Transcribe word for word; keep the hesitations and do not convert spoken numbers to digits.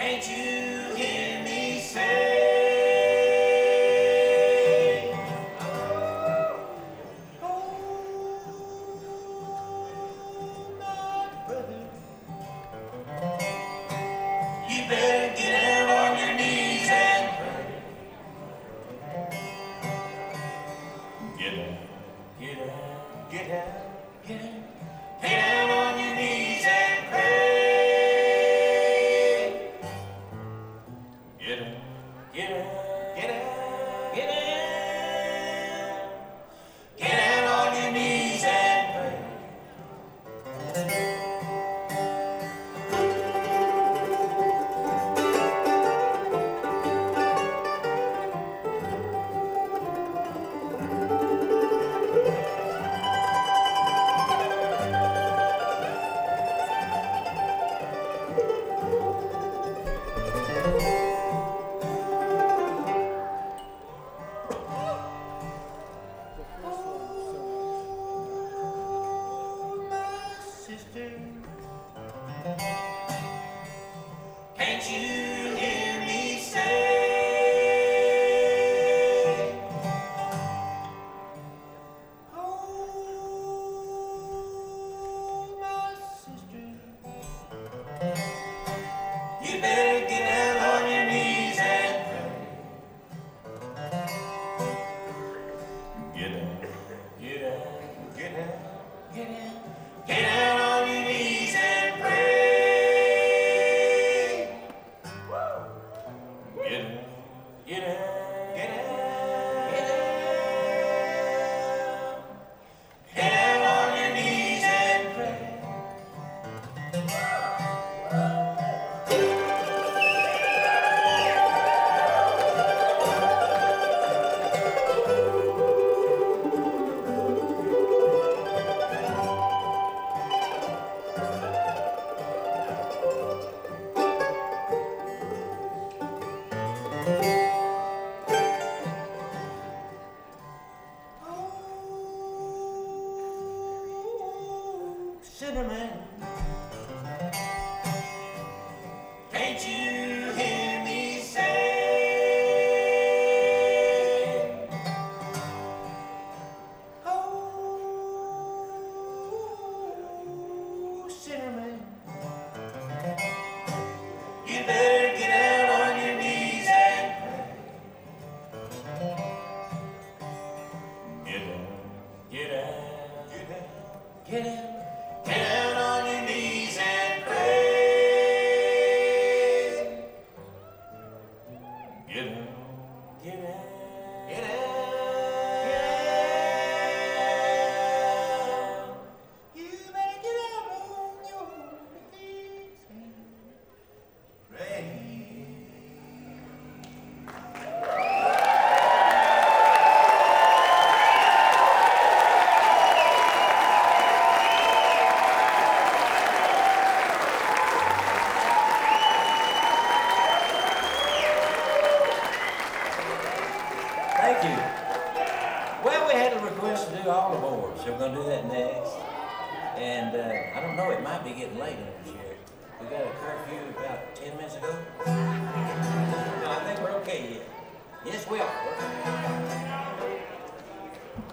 Can't you hear me say, oh, my brother, you better get down on your knees and pray. Get down, get down, get down, get down, get down on your knees and pray. Get down, get down, get down, get down, get down on your knees and pray. Can't you hear me say, oh, my sister, you better get down on your knees and pray. Get down, get down, get down, get down, get down on your knees and pray. Get down, get down, get down, get down, get down on your knees and pray. Cinnamon, can't you hear me say, oh, cinnamon, you better get down on your knees and pray. Get down, get down, get down, get down. Get down on your knees and pray. Get down, get down, get down, get down. You better get down on your knees and pray. Thank you. Well, we had a request to do all the boards, so we're going to do that next. And uh, I don't know, it might be getting late in this year. We got a curfew about ten minutes ago. No, I think we're okay yet. Yes, we are.